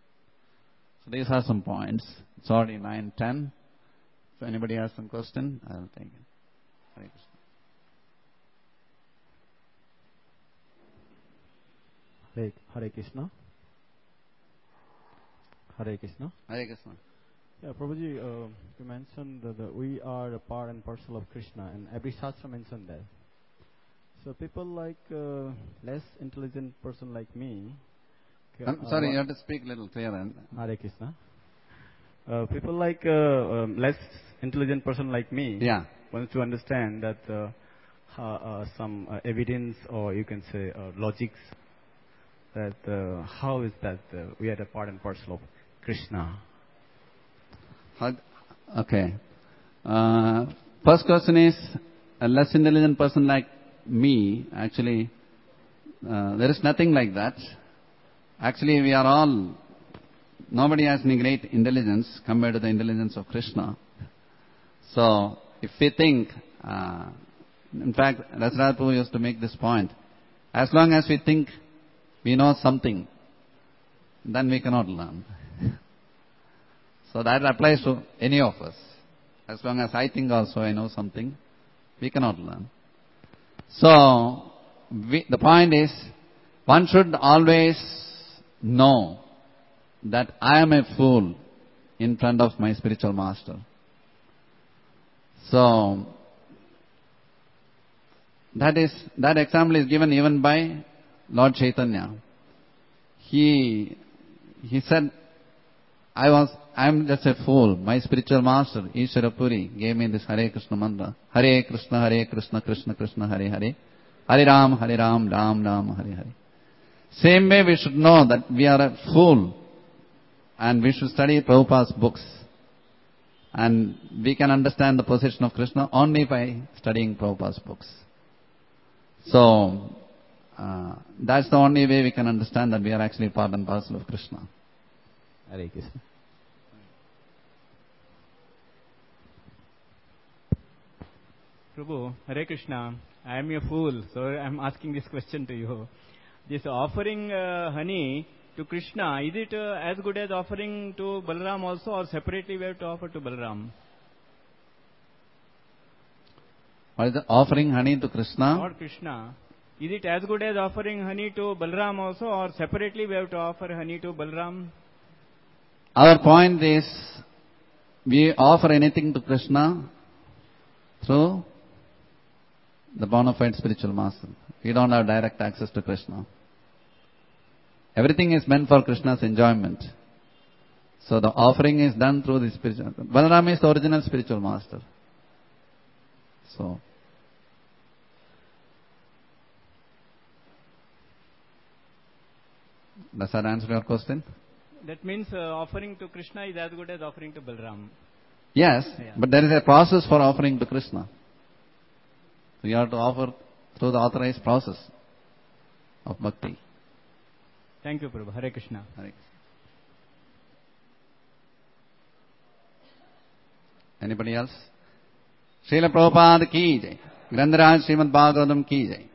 So these are some points. It's already nine ten. If anybody has some question, I'll take it. Hare Krishna. Hare, Hare Krishna. Hare Krishna. Hare Krishna. Yeah, Prabhuji, uh, you mentioned that, that we are a part and parcel of Krishna, and every Shastra mentioned that. So people like uh, less intelligent person like me. I'm uh, sorry, you have to speak a little clearer. Hare Krishna. Uh, people like uh, um, less intelligent person like me Yeah. wants to understand that uh, uh, some uh, evidence, or you can say uh, logics, that uh, how is that uh, we are a part and parcel of Krishna. Okay. Uh, first question is, a less intelligent person like me, actually, uh, there is nothing like that. Actually, we are all, nobody has any great intelligence compared to the intelligence of Krishna. So, if we think, uh, in fact, Rasaraj Prabhu used to make this point, as long as we think we know something, then we cannot learn. So that applies to any of us. As long as I think also I know something, we cannot learn. So, we, the point is, one should always know that I am a fool in front of my spiritual master. So, that is, that example is given even by Lord Chaitanya. He, he said, I was, I am just a fool. My spiritual master, Ishvara Puri, gave me this Hare Krishna mantra. Hare Krishna, Hare Krishna, Krishna Krishna, Hare Hare. Hare Ram, Hare Ram, Ram Ram, Hare Hare. Same way we should know that we are a fool and we should study Prabhupada's books. And we can understand the position of Krishna only by studying Prabhupada's books. So, uh, that's the only way we can understand that we are actually part and parcel of Krishna. Hare Krishna. Prabhu, Hare Krishna. I am a fool, so I am asking this question to you. This offering uh, honey to Krishna, is it uh, as good as offering to Balaram also, or separately we have to offer to Balaram? What is the offering honey to Krishna? Lord Krishna, is it as good as offering honey to Balaram also, or separately we have to offer honey to Balaram? Our point is, we offer anything to Krishna through the bona fide spiritual master. We don't have direct access to Krishna. Everything is meant for Krishna's enjoyment. So the offering is done through the spiritual. Balaram is the original spiritual master. So, does that answer your question? That means uh, offering to Krishna is as good as offering to Balaram. Yes, Yeah. but there is a process for offering to Krishna. So you have to offer through the authorized process of bhakti. Thank you, Prabhu. Hare Krishna. Hare Krishna. Anybody else? Srila Prabhupada ki jai. Grandaraj Srimad Bhagavatam ki jai.